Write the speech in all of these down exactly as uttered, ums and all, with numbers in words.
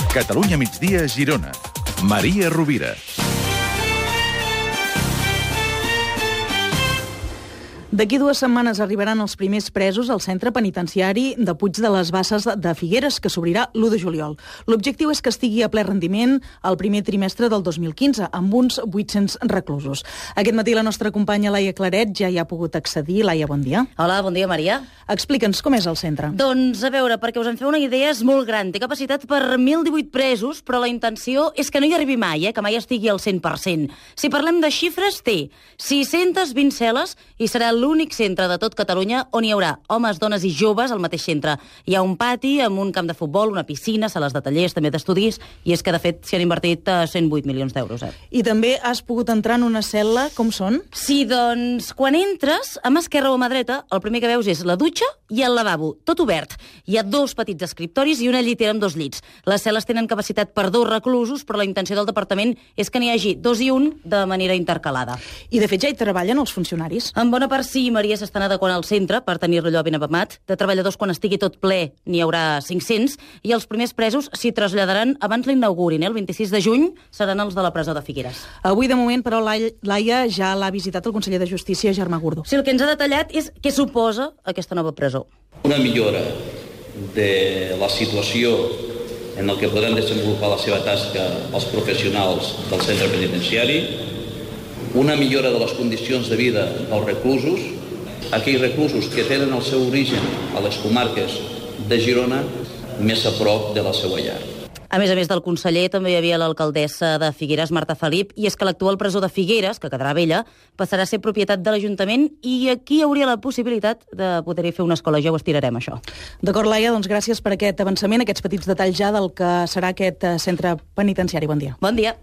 Catalunya migdia, Girona. Maria Rovira. D'aquí dues setmanes arribaran els primers presos al centre penitenciari de Puig de les Basses de Figueres, que s'obrirà l'u de juliol. L'objectiu és que estigui a ple rendiment el primer trimestre del dos mil quinze, amb uns vuit-cents reclusos. Aquest matí la nostra companya Laia Claret ja hi ha pogut accedir. Laia, bon dia. Hola, bon dia, Maria. Explica'ns com és el centre. Doncs, a veure, perquè us en feu una idea, és molt gran. Té capacitat per mil divuit presos, però la intenció és que no hi arribi mai, eh? que mai estigui al cent per cent. Si parlem de xifres, té sis-centes vint cel·les i serà l'únic centre de tot Catalunya on hi haurà homes, dones i joves al mateix centre. Hi ha un pati amb un camp de futbol, una piscina, sales de tallers, també d'estudis, i és que, de fet, s'hi han invertit cent vuit milions d'euros. Eh? I també has pogut entrar en una cel·la, com són? Sí, doncs, quan entres, a mà esquerra o a mà dreta, el primer que veus és la dutxa i el lavabo, tot obert. Hi ha dos petits escriptoris i una llitera amb dos llits. Les cel·les tenen capacitat per dos reclusos, però la intenció del departament és que n'hi hagi dos i un de manera intercalada. I, de fet, ja hi treballen els funcionaris? En bona part sí, Maria, s'estan adequant al centre per tenir-lo allò ben apamat. De treballadors, quan estigui tot ple, n'hi haurà cinc-cents, i els primers presos s'hi traslladaran abans l'inaugurin. Eh? El vint-i-sis de juny seran els de la presó de Figueres. Avui, de moment, però, Laia ja l'ha visitat el conseller de Justícia, Germà Gordó. Sí, el que ens ha detallat és què suposa aquesta nova presó. Una millora de la situació en el que podran desenvolupar la seva tasca els professionals del centre penitenciari, una millora de les condicions de vida dels reclusos, aquells reclusos que tenen el seu origen a les comarques de Girona, més a prop de la seva llar. A més a més del conseller, també hi havia l'alcaldessa de Figueres, Marta Felip, i és que l'actual presó de Figueres, que quedarà vella, passarà a ser propietat de l'Ajuntament, i aquí hi hauria la possibilitat de poder-hi fer una escola. Ja ho estirarem, això. D'acord, Laia, doncs gràcies per aquest avançament, aquests petits detalls ja del que serà aquest centre penitenciari. Bon dia. Bon dia.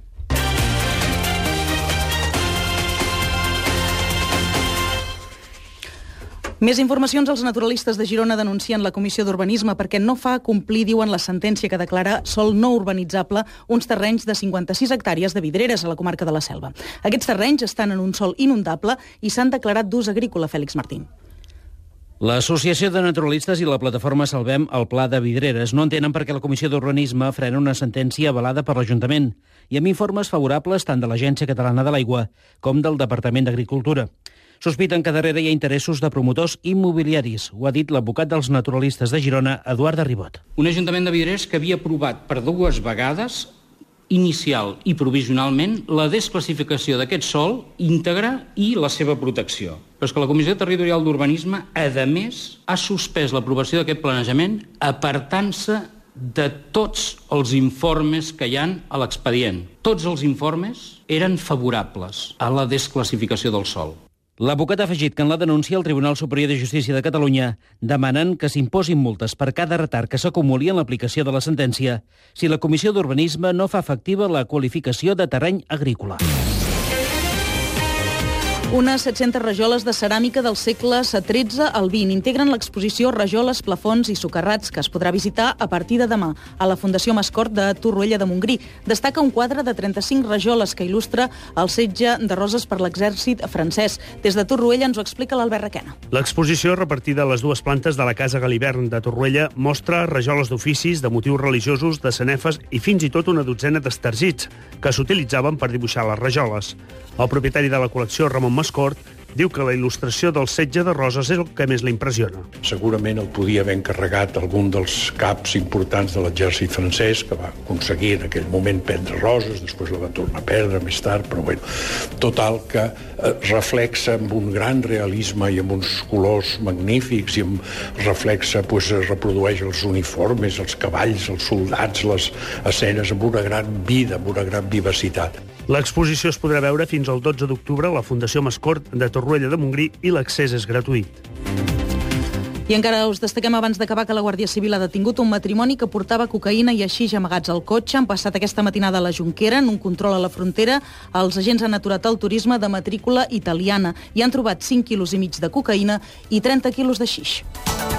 Més informacions. Els naturalistes de Girona denuncien la Comissió d'Urbanisme perquè no fa complir, diuen, la sentència que declara sòl no urbanitzable uns terrenys de cinquanta-sis hectàrees de vidreres a la comarca de la Selva. Aquests terrenys estan en un sòl inundable i s'han declarat d'ús agrícola. Fèlix Martín. L'Associació de Naturalistes i la plataforma Salvem el Pla de Vidreres no entenen per què la Comissió d'Urbanisme frena una sentència avalada per l'Ajuntament i amb informes favorables tant de l'Agència Catalana de l'Aigua com del Departament d'Agricultura. Sospiten que darrere hi ha interessos de promotors immobiliaris. Ho ha dit l'advocat dels naturalistes de Girona, Eduard de Ribot. Un Ajuntament de Vidreres que havia aprovat per dues vegades, inicial i provisionalment, la desclassificació d'aquest sòl íntegre i la seva protecció. Però és que la Comissió Territorial d'Urbanisme, a més, ha suspès l'aprovació d'aquest planejament apartant-se de tots els informes que hi ha a l'expedient. Tots els informes eren favorables a la desclassificació del sòl. L'advocat ha afegit que en la denúncia al Tribunal Superior de Justícia de Catalunya demanen que s'imposin multes per cada retard que s'acumuli en l'aplicació de la sentència si la Comissió d'Urbanisme no fa efectiva la qualificació de terreny agrícola. Unes set-centes rajoles de ceràmica del segle tretze al vint integren l'exposició Rajoles, plafons i socarrats, que es podrà visitar a partir de demà a la Fundació Mascort de Torroella de Montgrí. Destaca un quadre de trenta-cinc rajoles que il·lustra el setge de Roses per l'exèrcit francès. Des de Torroella ens ho explica l'Albert Requena. L'exposició, repartida a les dues plantes de la Casa Galibern de Torroella, mostra rajoles d'oficis, de motius religiosos, de sanefes i fins i tot una dotzena d'estargits que s'utilitzaven per dibuixar les rajoles. El propietari de la col·lecció, Ramon Mascort, diu que la il·lustració del setge de Roses és el que més l'impressiona. Segurament el podia haver encarregat algun dels caps importants de l'exèrcit francès, que va aconseguir en aquell moment prendre Roses, després la va tornar a perdre més tard, però bueno, total que eh, reflexa amb un gran realisme i amb uns colors magnífics i amb reflexa, pues, reprodueix els uniformes, els cavalls, els soldats, les escenes amb una gran vida, amb una gran vivacitat. L'exposició es podrà veure fins al dotze d'octubre a la Fundació Mascort de Torroella de Montgrí i l'accés és gratuït. I encara us destaquem abans d'acabar que la Guàrdia Civil ha detingut un matrimoni que portava cocaïna i així amagats al cotxe. Han passat aquesta matinada a la Jonquera en un control a la frontera. Els agents han aturat el turisme de matrícula italiana i han trobat cinc quilos i mig de cocaïna i trenta quilos de xix.